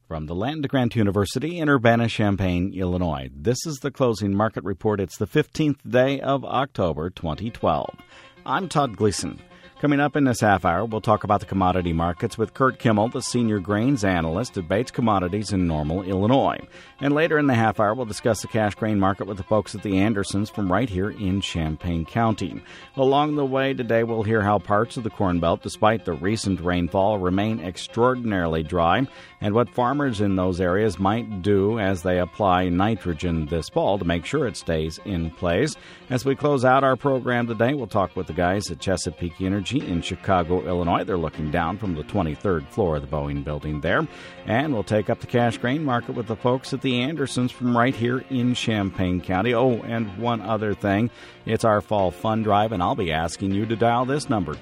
From the land-grant University in Urbana-Champaign, Illinois, this is the Closing Market Report. It's the 15th day of October, 2012. I'm Todd Gleason. Coming up in this half hour, we'll talk about the commodity markets with Kurt Kimmel, the senior grains analyst at Bates Commodities in Normal, Illinois. And later in the half hour, we'll discuss the cash grain market with the folks at the Andersons from right here in Champaign County. Along the way today, we'll hear how parts of the Corn Belt, despite the recent rainfall, remain extraordinarily dry, and what farmers in those areas might do as they apply nitrogen this fall to make sure it stays in place. As we close out our program today, we'll talk with the guys at Chesapeake Energy in Chicago, Illinois. They're looking down from the 23rd floor of the Boeing building there. And we'll take up the cash grain market with the folks at the Andersons from right here in Champaign County. Oh, and one other thing. It's our fall fund drive, and I'll be asking you to dial this number,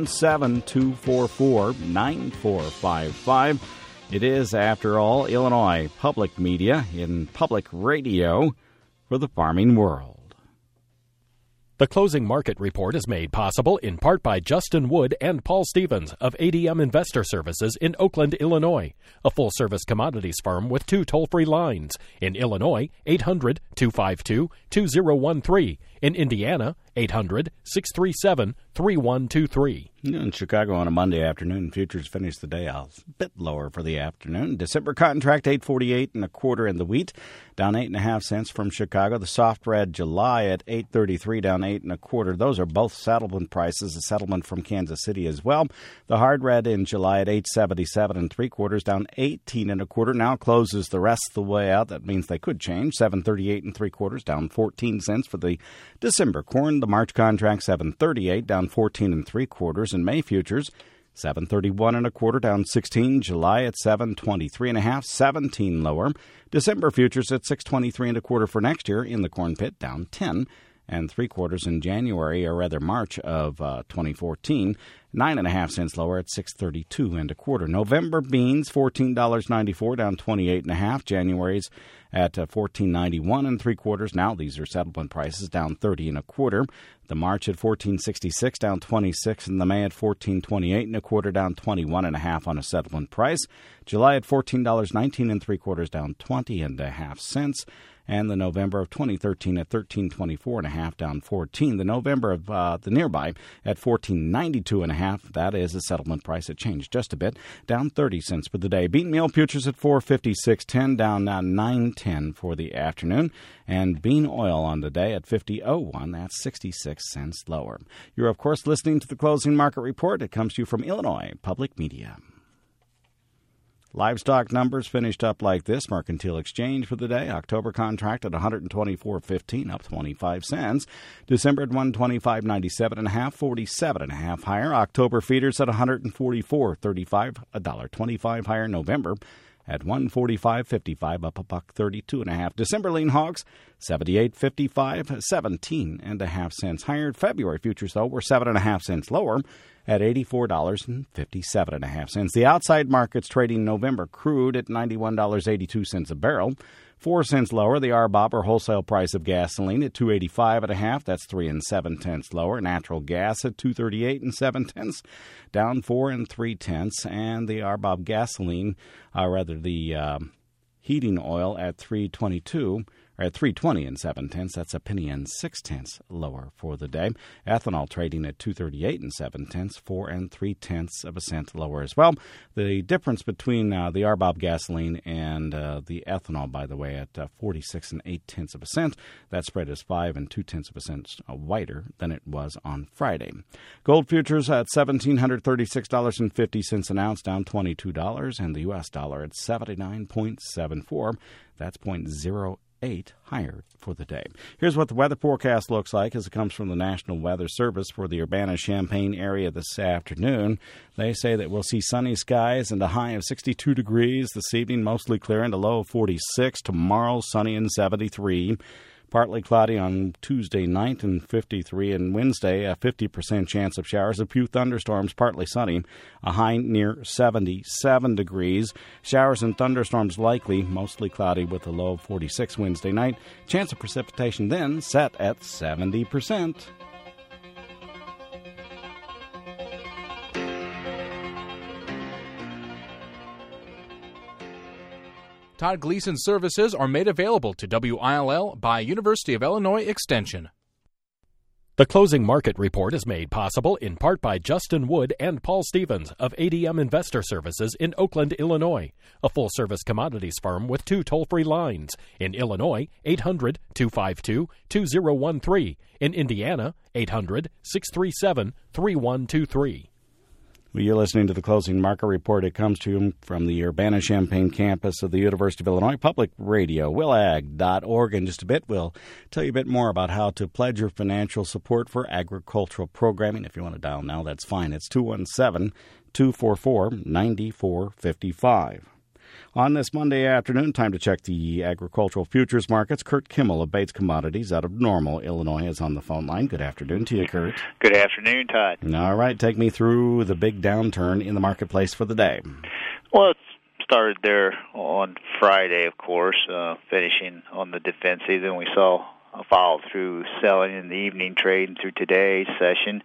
217-244-9455. It is, after all, Illinois public media in public radio for the farming world. The Closing Market Report is made possible in part by Justin Wood and Paul Stevens of ADM Investor Services in Oakland, Illinois, a full-service commodities firm with 2 toll-free lines. In Illinois, 800-252-2013. In Indiana, 800-637-3123. In Chicago on a Monday afternoon, futures finished the day a bit lower for the afternoon. December cotton tracked 8.48 1/4 in the wheat, down 8.5 cents from Chicago. The soft red July at 8.33, down 8 1/4. Those are both settlement prices. A settlement from Kansas City as well. The hard red in July at 8.77 3/4, down 18 1/4. Now closes the rest of the way out. That means they could change. 7.38 3/4, down 14 cents for the December corn. The March contract 7.38, down 14 3/4. And May futures 7.31 1/4, down 16. July at 7.23 1/2, 17 lower. December futures at 6.23 1/4 for next year in the corn pit, down 10 3/4 in January, or rather March of 2014, 9.5 cents lower at 6.32 1/4. November beans $14.94, down 28 1/2. January's at 14.91 3/4. Now these are settlement prices, down 30 1/4. The March at 14.66, down 26, and the May at 14.28 1/4, down 21 1/2 on a settlement price. July at $14.19 3/4, down 20 1/2 cents. And the November of 2013 at 13.24 1/2, down 14. The November of the nearby at 14.92 1/2. That is a settlement price. It changed just a bit, down 30 cents for the day. Bean meal futures at 4.56.10, down now 9.10 for the afternoon. And bean oil on the day at 50.01. That's 66 cents lower. You're, of course, listening to the Closing Market Report. It comes to you from Illinois Public Media. Livestock numbers finished up like this. Mercantile exchange for the day. October contract at 124.15, up 25 cents. December at 125.97 1/2, 47 1/2 higher. October feeders at 144.35, $1.25 higher. November at 145.55, up $1.32 1/2. December lean hogs 78.55, 17 1/2 cents higher. February futures, though, were 7 1/2 cents lower at $84.57 1/2 cents. The outside markets trading November crude at $91.82 a barrel, 4 cents lower. The RBOB, or wholesale price of gasoline, at $2.85 1/2. That's 3 7/10 lower. Natural gas at $2.38 7/10, down 4 3/10. And the RBOB gasoline, the heating oil at $3.22. At $3.20 7/10. That's a penny and 6/10 lower for the day. Ethanol trading at $2.38 7/10, 4 3/10 cent lower as well. The difference between the RBOB gasoline and the ethanol, by the way, at 46 8/10 cent. That spread is 5 2/10 cent wider than it was on Friday. Gold futures at $1,736.50 an ounce, down $22, and the U.S. dollar at 79.74. That's 0.08 higher for the day. Here's what the weather forecast looks like as it comes from the National Weather Service for the Urbana-Champaign area this afternoon. They say that we'll see sunny skies and a high of 62 degrees this evening, mostly clear, and a low of 46. Tomorrow, sunny and 73. Partly cloudy on Tuesday night and 53, and Wednesday a 50% chance of showers, a few thunderstorms, partly sunny, a high near 77 degrees. Showers and thunderstorms likely, mostly cloudy with a low of 46 Wednesday night. Chance of precipitation then set at 70%. Todd Gleason services are made available to WILL by University of Illinois Extension. The closing market report is made possible in part by Justin Wood and Paul Stevens of ADM Investor Services in Oakland, Illinois, a full-service commodities firm with 2 toll-free lines. In Illinois, 800-252-2013. In Indiana, 800-637-3123. Well, you're listening to the Closing Market Report. It comes to you from the Urbana-Champaign campus of the University of Illinois Public Radio, willag.org. In just a bit, we'll tell you a bit more about how to pledge your financial support for agricultural programming. If you want to dial now, that's fine. It's 217-244-9455. On this Monday afternoon, time to check the agricultural futures markets. Kurt Kimmel of Bates Commodities out of Normal, Illinois, is on the phone line. Good afternoon to you, Kurt. Good afternoon, Todd. All right, take me through the big downturn in the marketplace for the day. Well, it started there on Friday, of course, finishing on the defensive. Then we saw a follow-through selling in the evening trade and through today's session.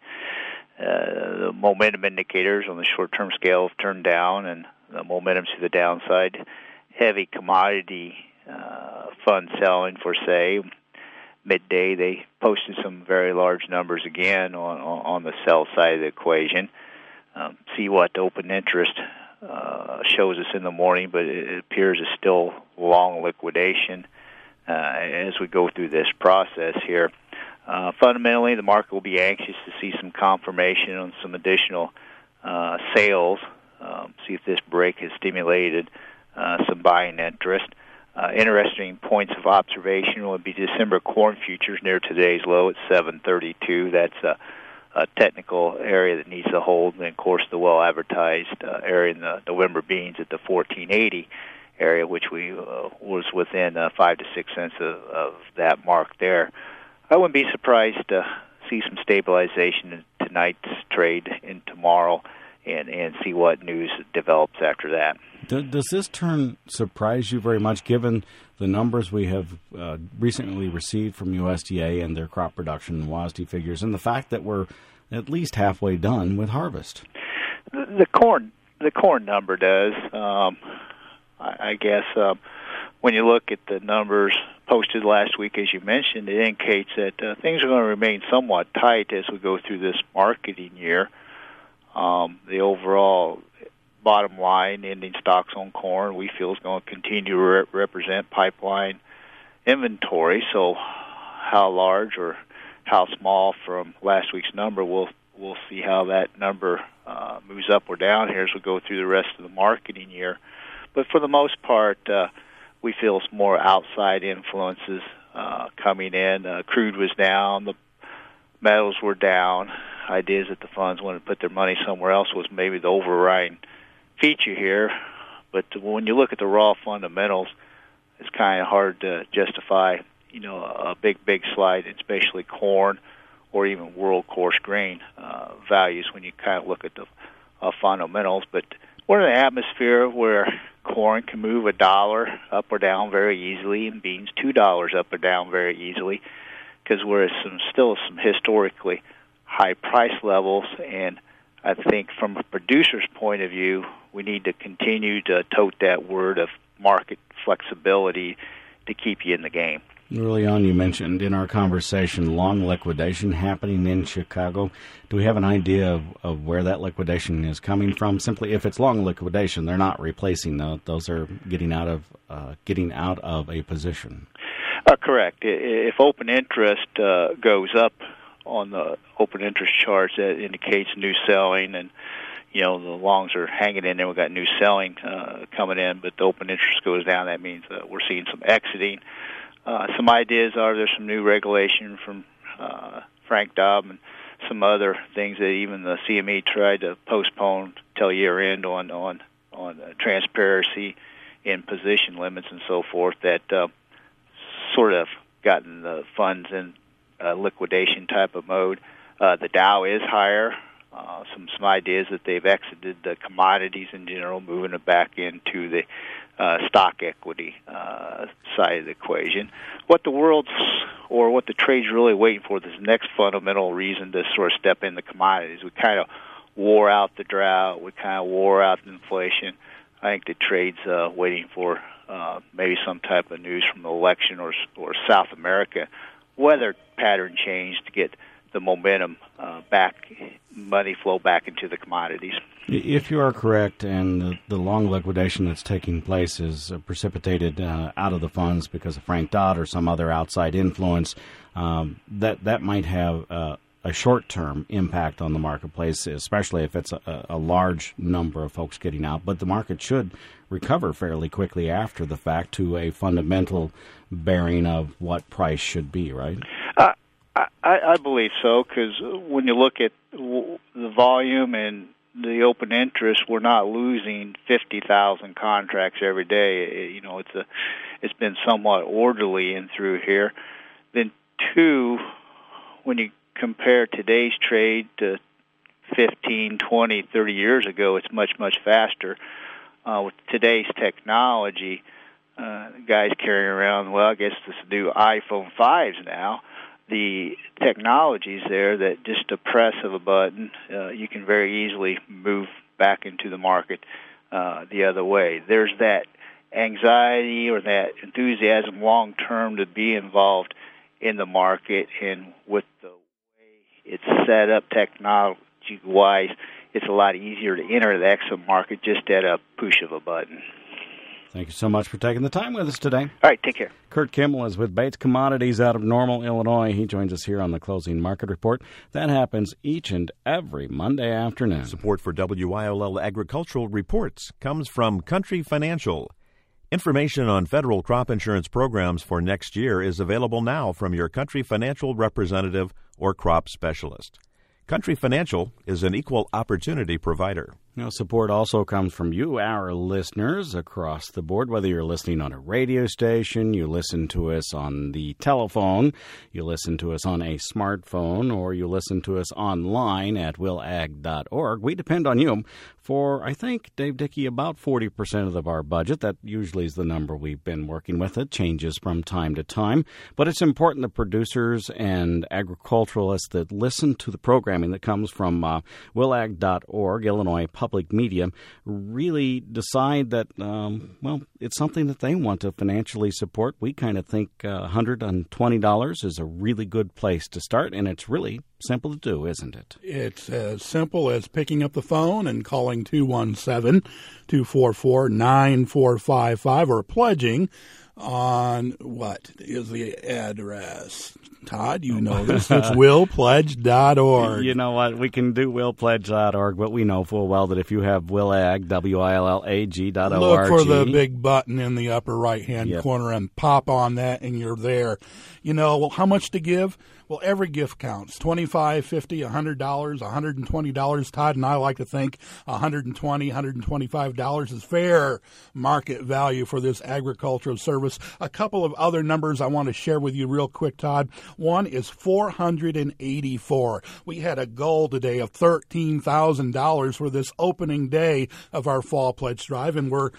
The momentum indicators on the short-term scale have turned down, and the momentum to the downside. Heavy commodity fund selling for, say, midday. They posted some very large numbers again on the sell side of the equation. See what open interest shows us in the morning, but it appears it's still long liquidation as we go through this process here. Fundamentally, the market will be anxious to see some confirmation on some additional sales. See if this break has stimulated some buying interest. Interesting points of observation would be December corn futures near today's low at 732. That's a technical area that needs to hold. And, of course, the well-advertised area in the November beans at the 1480 area, which was within 5 to 6 cents of that mark there. I wouldn't be surprised to see some stabilization in tonight's trade and tomorrow, and see what news develops after that. Does this turn surprise you very much, given the numbers we have recently received from USDA and their crop production and WASDE figures, and the fact that we're at least halfway done with harvest? The corn number does. I guess when you look at the numbers posted last week, as you mentioned, it indicates that things are going to remain somewhat tight as we go through this marketing year. The overall bottom line, ending stocks on corn, we feel is going to continue to represent pipeline inventory. So how large or how small from last week's number, we'll see how that number moves up or down here as we go through the rest of the marketing year. But for the most part, we feel it's more outside influences coming in. Crude was down, the metals were down. Ideas that the funds wanted to put their money somewhere else was maybe the overriding feature here. But when you look at the raw fundamentals, it's kind of hard to justify, a big slide, especially corn or even world coarse grain values when you kind of look at the fundamentals. But we're in an atmosphere where corn can move $1 up or down very easily, and beans $2 up or down very easily, because we're at still some historically high price levels, and I think from a producer's point of view, we need to continue to tote that word of market flexibility to keep you in the game. Early on, you mentioned in our conversation long liquidation happening in Chicago. Do we have an idea of where that liquidation is coming from? Simply, if it's long liquidation, they're not replacing those are getting out of a position. Correct. If open interest goes up on the open interest charts, that indicates new selling, and the longs are hanging in there. We've got new selling coming in, but the open interest goes down. That means we're seeing some exiting. Some ideas are there's some new regulation from Frank Dobb and some other things that even the CME tried to postpone till year end on transparency in position limits and so forth, that sort of gotten the funds in liquidation type of mode. The Dow is higher. Some ideas that they've exited the commodities in general, moving it back into the stock equity side of the equation. What the trade's really waiting for, this next fundamental reason to sort of step in the commodities. We kind of wore out the drought. We kind of wore out the inflation. I think the trade's waiting for maybe some type of news from the election or South America, weather pattern change to get the momentum back, money flow back into the commodities. If you are correct, and the long liquidation that's taking place is precipitated out of the funds because of Frank Dodd or some other outside influence, that might have a short-term impact on the marketplace, especially if it's a large number of folks getting out. But the market should recover fairly quickly after the fact to a fundamental bearing of what price should be, right? I believe so, because when you look at the volume and the open interest, we're not losing 50,000 contracts every day. You know, it's been somewhat orderly in through here. Then two, when you compare today's trade to 15, 20, 30 years ago, it's much, much faster. With today's technology, guys carrying around, well, I guess this new iPhone 5s now. The technology's there that just a press of a button, you can very easily move back into the market the other way. There's that anxiety or that enthusiasm long term to be involved in the market, and with the way it's set up technology-wise, it's a lot easier to enter the Exxon market just at a push of a button. Thank you so much for taking the time with us today. All right, take care. Kurt Kimmel is with Bates Commodities out of Normal, Illinois. He joins us here on the Closing Market Report. That happens each and every Monday afternoon. Support for WILL Agricultural Reports comes from Country Financial. Information on federal crop insurance programs for next year is available now from your Country Financial representative or crop specialist. Country Financial is an equal opportunity provider. Support also comes from you, our listeners, across the board. Whether you're listening on a radio station, you listen to us on the telephone, you listen to us on a smartphone, or you listen to us online at willag.org. We depend on you for, I think, Dave Dickey, about 40% of our budget. That usually is the number we've been working with. It changes from time to time. But it's important that producers and agriculturalists that listen to the programming that comes from willag.org, Illinois Public Media, really decide that, it's something that they want to financially support. We kind of think $120 is a really good place to start, and it's really simple to do, isn't it? It's as simple as picking up the phone and calling 217-244-9455 or pledging on what is the address? Todd, you know this. It's willpledge.org. You know what? We can do willpledge.org, but we know full well that if you have willag, WILLAG.org. Look for the big button in the upper right-hand corner and pop on that, and you're there. You know, well, how much to give? Well, every gift counts. $25, $50, $100, $120. Todd and I like to think $120, $125 is fair market value for this agricultural service. A couple of other numbers I want to share with you real quick, Todd. One is 484. We had a goal today of $13,000 for this opening day of our Fall Pledge Drive, and we're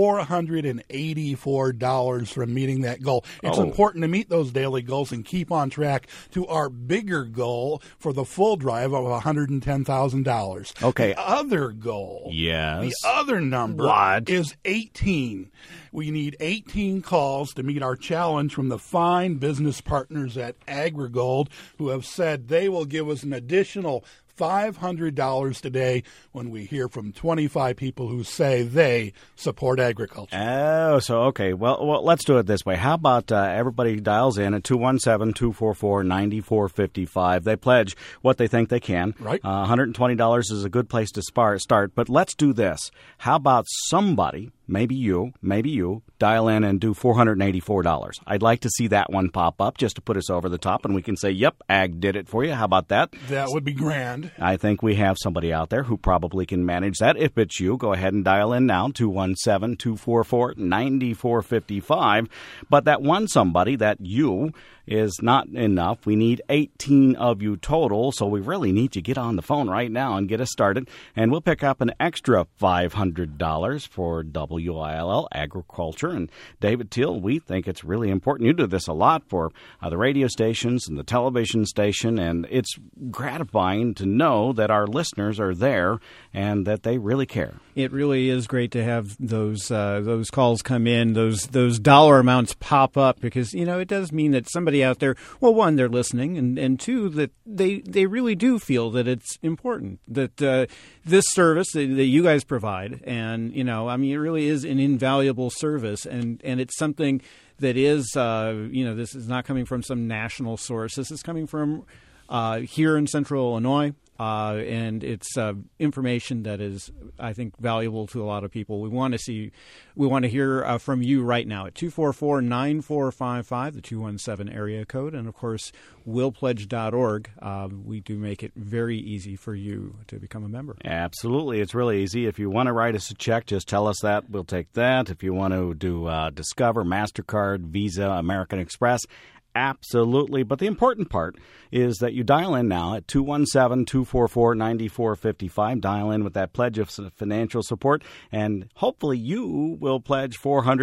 $484 from meeting that goal. It's important to meet those daily goals and keep on track to our bigger goal for the full drive of $110,000. Okay. The other goal, yes, the other number is 18. We need 18 calls to meet our challenge from the fine business partners at AgriGold, who have said they will give us an additional $500 today when we hear from 25 people who say they support agriculture. Oh, so okay. Well, let's do it this way. How about everybody dials in at 217-244-9455. They pledge what they think they can. Right. $120 is a good place to start. But let's do this. How about somebody, maybe you, dial in and do $484. I'd like to see that one pop up just to put us over the top, and we can say, yep, Ag did it for you. How about that? That would be grand. I think we have somebody out there who probably can manage that. If it's you, go ahead and dial in now, 217-244-9455. But that one somebody, that you, is not enough. We need 18 of you total, so we really need to get on the phone right now and get us started. And we'll pick up an extra $500 for WILL Agriculture. And David Teal, we think it's really important. You do this a lot for the radio stations and the television station, and it's gratifying to know that our listeners are there and that they really care. It really is great to have those calls come in, those dollar amounts pop up, because it does mean that somebody out there, well, one, they're listening, and two, that they really do feel that it's important that this service that you guys provide, and it really is an invaluable service, and it's something that is this is not coming from some national source. This is coming from here in Central Illinois. And it's information that is, I think, valuable to a lot of people. We want to hear from you right now at 244-9455, the 217 area code, and of course, willpledge.org. We do make it very easy for you to become a member. Absolutely, it's really easy. If you want to write us a check, just tell us that. We'll take that. If you want to do Discover, MasterCard, Visa, American Express, absolutely. But the important part is that you dial in now at 217-244-9455. Dial in with that pledge of financial support, and hopefully you will pledge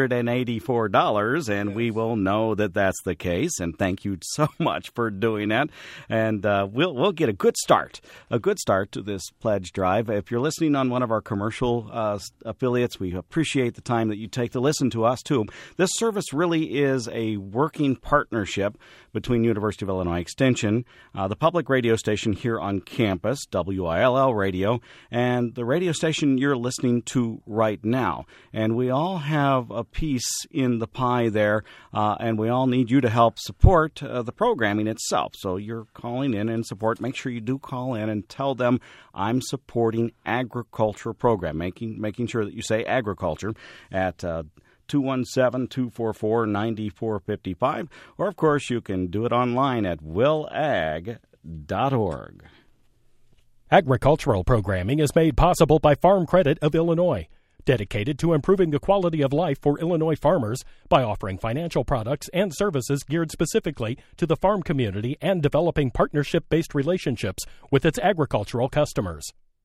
$484, and we will know that that's the case. And thank you so much for doing that. And we'll get a good start to this pledge drive. If you're listening on one of our commercial affiliates, we appreciate the time that you take to listen to us, too. This service really is a working partnership between University of Illinois Extension, the public radio station here on campus, WILL Radio, and the radio station you're listening to right now. And we all have a piece in the pie there, and we all need you to help support the programming itself. So you're calling in and support. Make sure you do call in and tell them I'm supporting agriculture program, making sure that you say agriculture at 217-244-9455, or, of course, you can do it online at willag.org. Agricultural programming is made possible by Farm Credit of Illinois, dedicated to improving the quality of life for Illinois farmers by offering financial products and services geared specifically to the farm community and developing partnership-based relationships with its agricultural customers.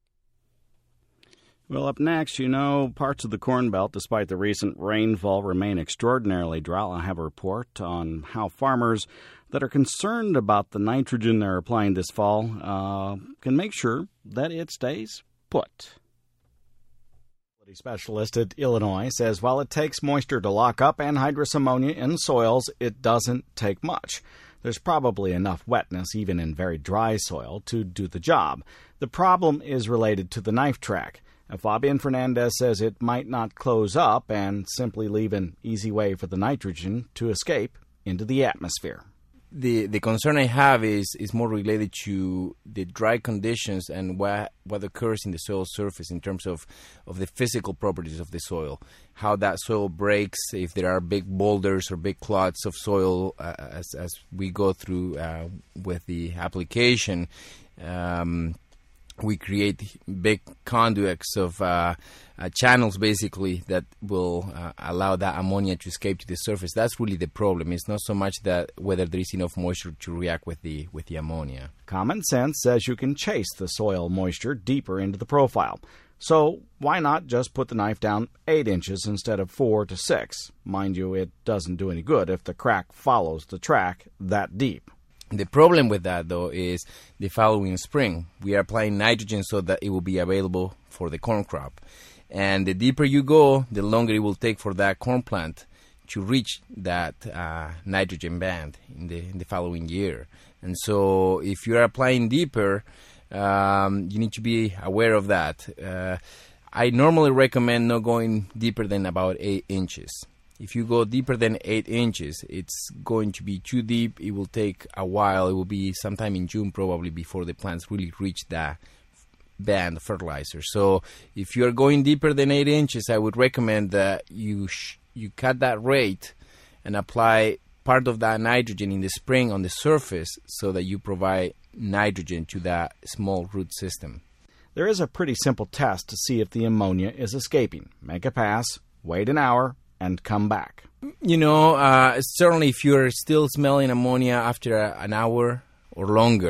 Well, up next, parts of the Corn Belt, despite the recent rainfall, remain extraordinarily dry. I'll have a report on how farmers that are concerned about the nitrogen they're applying this fall can make sure that it stays put. Specialist at Illinois says while it takes moisture to lock up anhydrous ammonia in soils, it doesn't take much. There's probably enough wetness, even in very dry soil, to do the job. The problem is related to the knife track. Fabian Fernandez says it might not close up and simply leave an easy way for the nitrogen to escape into the atmosphere. The concern I have is more related to the dry conditions and what occurs in the soil surface in terms of the physical properties of the soil, how that soil breaks, if there are big boulders or big clots of soil as we go through with the application. We create big conduits of channels, basically, that will allow that ammonia to escape to the surface. That's really the problem. It's not so much that whether there is enough moisture to react with the ammonia. Common sense says you can chase the soil moisture deeper into the profile. So why not just put the knife down 8 inches instead of 4 to 6? Mind you, it doesn't do any good if the crack follows the track that deep. The problem with that, though, is the following spring. We are applying nitrogen so that it will be available for the corn crop. And the deeper you go, the longer it will take for that corn plant to reach that nitrogen band in the following year. And so if you are applying deeper, you need to be aware of that. I normally recommend not going deeper than about 8 inches. If you go deeper than 8 inches, it's going to be too deep. It will take a while. It will be sometime in June probably before the plants really reach that band of fertilizer. So if you are going deeper than 8 inches, I would recommend that you cut that rate and apply part of that nitrogen in the spring on the surface so that you provide nitrogen to that small root system. There is a pretty simple test to see if the ammonia is escaping. Make a pass, wait an hour, and come back. Certainly if you're still smelling ammonia after an hour or longer,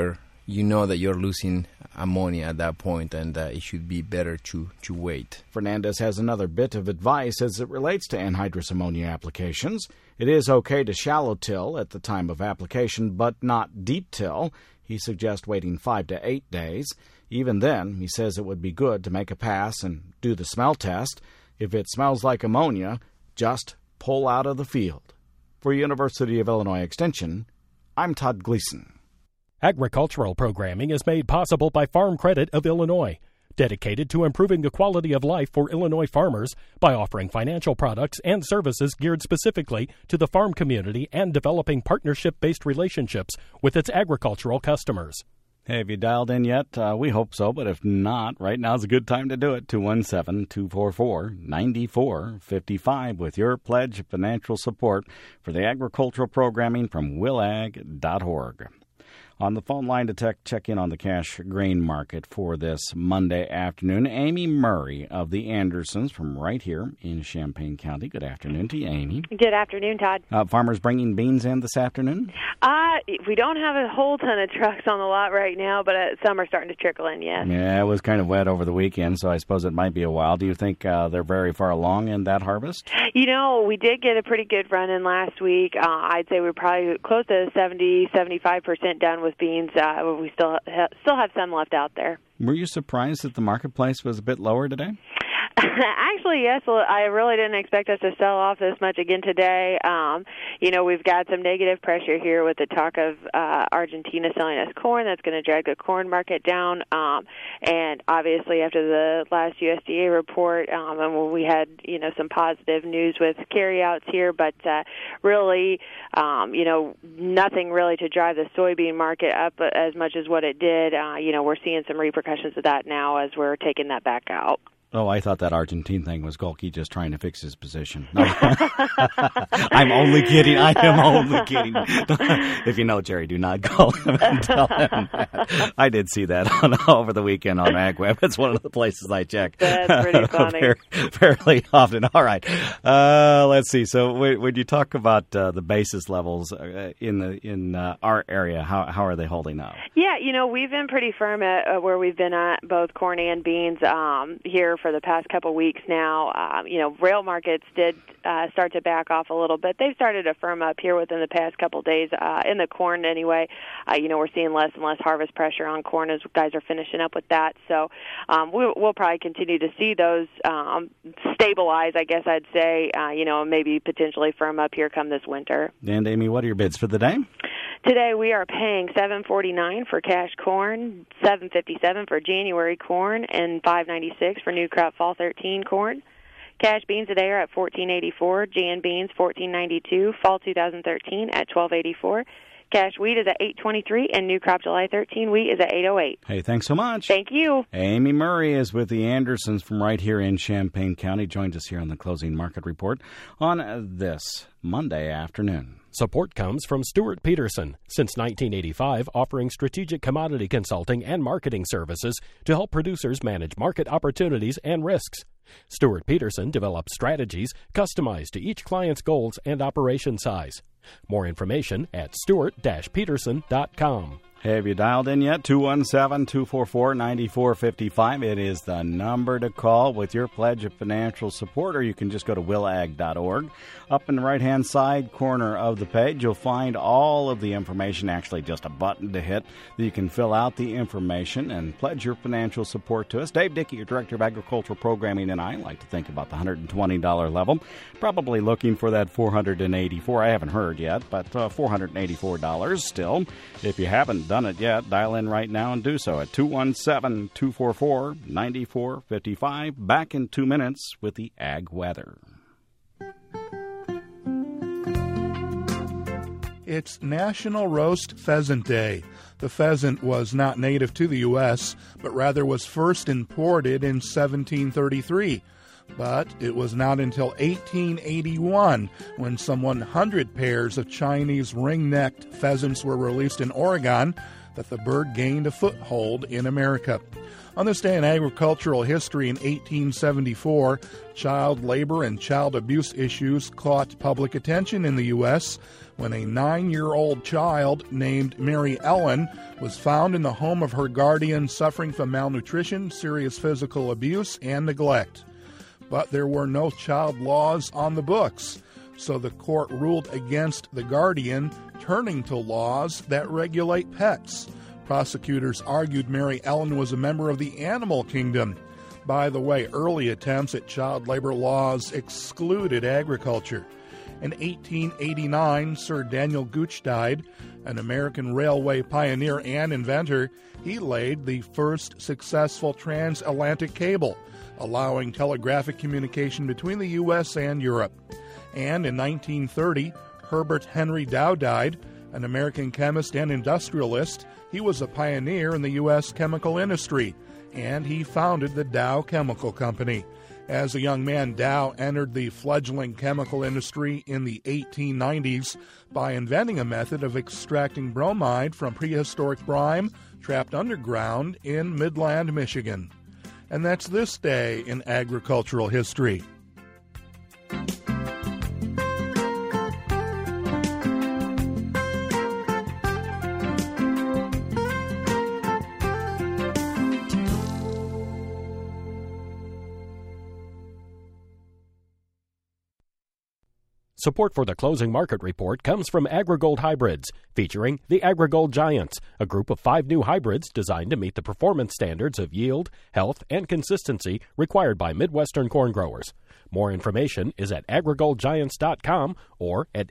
you know that you're losing ammonia at that point, and it should be better to wait. Fernandez has another bit of advice as it relates to anhydrous ammonia applications. It is okay to shallow till at the time of application, but not deep till. He suggests waiting 5 to 8 days. Even then, he says it would be good to make a pass and do the smell test. If it smells like ammonia, just pull out of the field. For University of Illinois Extension, I'm Todd Gleason. Agricultural programming is made possible by Farm Credit of Illinois, dedicated to improving the quality of life for Illinois farmers by offering financial products and services geared specifically to the farm community and developing partnership-based relationships with its agricultural customers. Hey, have you dialed in yet? We hope so, but if not, right now's a good time to do it. 217-244-9455 with your pledge of financial support for the agricultural programming from willag.org. On the phone line to check in on the cash grain market for this Monday afternoon, Amy Murray of the Andersons from right here in Champaign County. Good afternoon to you, Amy. Good afternoon, Todd. Farmers bringing beans in this afternoon? We don't have a whole ton of trucks on the lot right now, but some are starting to trickle in, yes. Yeah, it was kind of wet over the weekend, so I suppose it might be a while. Do you think they're very far along in that harvest? You know, we did get a pretty good run in last week. I'd say we're probably close to 70-75% done with beans. We still have some left out there. Were you surprised that the marketplace was a bit lower today? Actually, yes. I really didn't expect us to sell off this much again today. We've got some negative pressure here with the talk of Argentina selling us corn. That's going to drag the corn market down. And obviously, after the last USDA report, and when we had some positive news with carryouts here, but really, nothing really to drive the soybean market up as much as what it did. We're seeing some repercussions of that now as we're taking that back out. Oh, I thought that Argentine thing was Golke just trying to fix his position. No. I'm only kidding. I am only kidding. If you know Jerry, do not call him and tell him that. I did see that over the weekend on AgWeb. It's one of the places I check. That's pretty funny. Fairly often. All right. Let's see. So when you talk about the basis levels in our area, how are they holding up? Yeah, we've been pretty firm at where we've been at, both corn and beans, here for the past couple of weeks now. Rail markets did start to back off a little bit. They've started to firm up here within the past couple of days, in the corn anyway. We're seeing less and less harvest pressure on corn as guys are finishing up with that. So we'll probably continue to see those stabilize, I guess I'd say, maybe potentially firm up here come this winter. And, Amy, what are your bids for the day? Today we are paying $7.49 for cash corn, $7.57 for January corn, and $5.96 for new crop fall 13 corn. Cash beans today are at $14.84, Jan beans $14.92, fall 2013 at $12.84. Cash wheat is at $8.23, and new crop July 13 wheat is at $8.08. Hey, thanks so much. Thank you. Amy Murray is with the Andersons from right here in Champaign County. Joined us here on the Closing Market Report on this Monday afternoon. Support comes from Stuart Peterson, since 1985 offering strategic commodity consulting and marketing services to help producers manage market opportunities and risks. Stuart Peterson develops strategies customized to each client's goals and operation size. More information at stuart-peterson.com. Have you dialed in yet? 217-244-9455. It is the number to call with your pledge of financial support, or you can just go to willag.org. Up in the right-hand side corner of the page, you'll find all of the information, actually just a button to hit, that you can fill out the information and pledge your financial support to us. Dave Dickey, your Director of Agricultural Programming, and I like to think about the $120 level. Probably looking for that $484. I haven't heard yet, but $484 still. If you haven't done it yet, dial in right now and do so at 217-244-9455. Back in 2 minutes with the Ag Weather. It's National Roast Pheasant Day. The pheasant was not native to the U.S., but rather was first imported in 1733. But it was not until 1881, when some 100 pairs of Chinese ring-necked pheasants were released in Oregon, that the bird gained a foothold in America. On this day in agricultural history in 1874, child labor and child abuse issues caught public attention in the U.S. when a 9-year-old child named Mary Ellen was found in the home of her guardian suffering from malnutrition, serious physical abuse, and neglect. But there were no child laws on the books, so the court ruled against the guardian, turning to laws that regulate pets. Prosecutors argued Mary Ellen was a member of the animal kingdom. By the way, early attempts at child labor laws excluded agriculture. In 1889, Sir Daniel Gooch died, an American railway pioneer and inventor. He laid the first successful transatlantic cable, allowing telegraphic communication between the U.S. and Europe. And in 1930, Herbert Henry Dow died, an American chemist and industrialist. He was a pioneer in the U.S. chemical industry, and he founded the Dow Chemical Company. As a young man, Dow entered the fledgling chemical industry in the 1890s by inventing a method of extracting bromide from prehistoric brine trapped underground in Midland, Michigan. And that's this day in agricultural history. Support for the Closing Market Report comes from AgriGold Hybrids, featuring the AgriGold Giants, a group of 5 new hybrids designed to meet the performance standards of yield, health, and consistency required by Midwestern corn growers. More information is at agrigoldgiants.com or at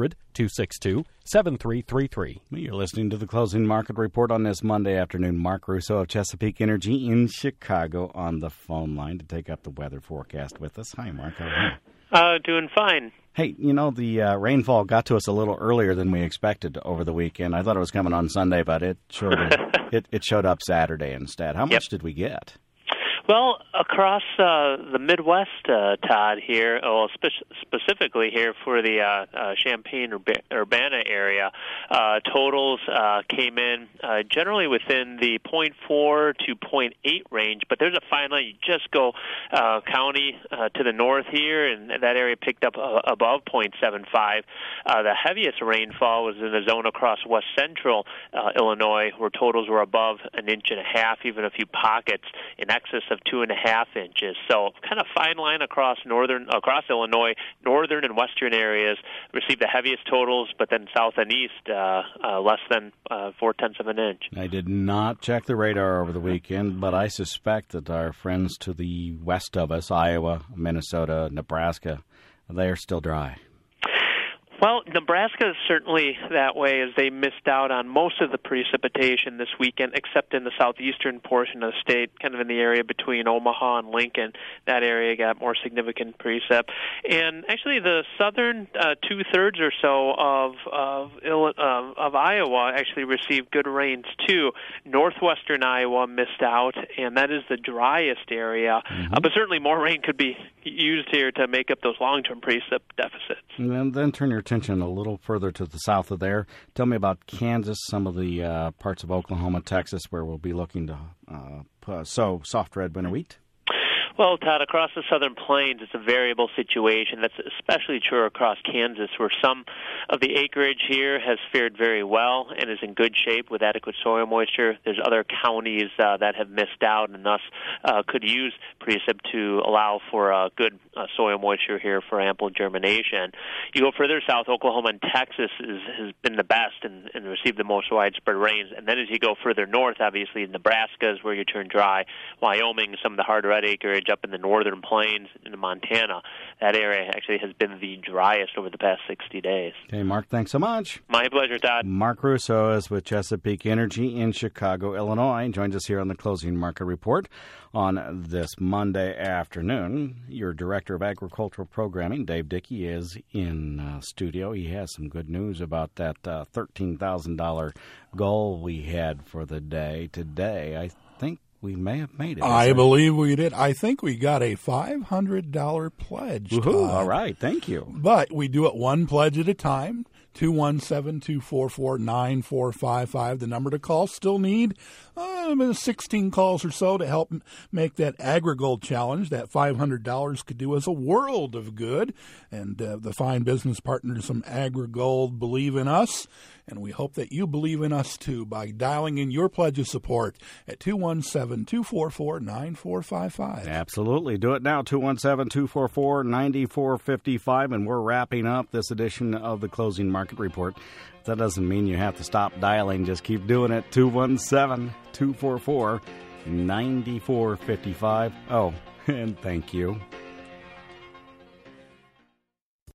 800-262-7333. You're listening to the Closing Market Report on this Monday afternoon. Mark Russo of Chesapeake Energy in Chicago on the phone line to take up the weather forecast with us. Hi, Mark. How are you? Doing fine. Hey, you know, the rainfall got to us a little earlier than we expected over the weekend. I thought it was coming on Sunday, but it showed it showed up Saturday instead. How much did we get? Well, across the Midwest, Todd, here, specifically here for the Champaign-Urbana area, totals came in generally within the 0.4 to 0.8 range, but there's a fine line. You just go county to the north here, and that area picked up above 0.75. The heaviest rainfall was in the zone across west central Illinois, where totals were above 1.5 inches, even a few pockets in excess of 2.5 inches. So kind of fine line across Illinois, northern and western areas received the heaviest totals, but then south and east less than 0.4 of an inch. I did not check the radar over the weekend, but I suspect that our friends to the west of us, Iowa, Minnesota, Nebraska, they are still dry. Well, Nebraska is certainly that way, as they missed out on most of the precipitation this weekend, except in the southeastern portion of the state, kind of in the area between Omaha and Lincoln. That area got more significant precip. And actually, the southern 2/3 or so of Iowa actually received good rains too. Northwestern Iowa missed out, and that is the driest area. But certainly, more rain could be used here to make up those long-term precip deficits. And then turn your attention a little further to the south of there. Tell me about Kansas, some of the parts of Oklahoma, Texas, where we'll be looking to sow soft red winter wheat. Well, Todd, across the southern plains, it's a variable situation. That's especially true across Kansas, where some of the acreage here has fared very well and is in good shape with adequate soil moisture. There's other counties that have missed out and thus could use precip to allow for good soil moisture here for ample germination. You go further south, Oklahoma and Texas has been the best and received the most widespread rains. And then as you go further north, obviously, Nebraska is where you turn dry. Wyoming, some of the hard red acreage up in the northern plains into Montana. That area actually has been the driest over the past 60 days. Okay, Mark, thanks so much. My pleasure, Todd. Mark Russo is with Chesapeake Energy in Chicago, Illinois. Joins us here on the Closing Market Report on this Monday afternoon. Your Director of Agricultural Programming, Dave Dickey, is in studio. He has some good news about that $13,000 goal we had for the day today. I think we may have made it. I believe we did. I think we got a $500 pledge. Woohoo! All right, thank you. But we do it one pledge at a time. 217-244-9455, the number to call. Still need 16 calls or so to help make that AgriGold challenge. That $500 could do us a world of good. And the fine business partners from AgriGold believe in us, and we hope that you believe in us too by dialing in your pledge of support at 217-244-9455. Absolutely. Do it now, 217-244-9455, and we're wrapping up this edition of the Closing Market Report. That doesn't mean you have to stop dialing. Just keep doing it. 217-244-9455. Oh, and thank you.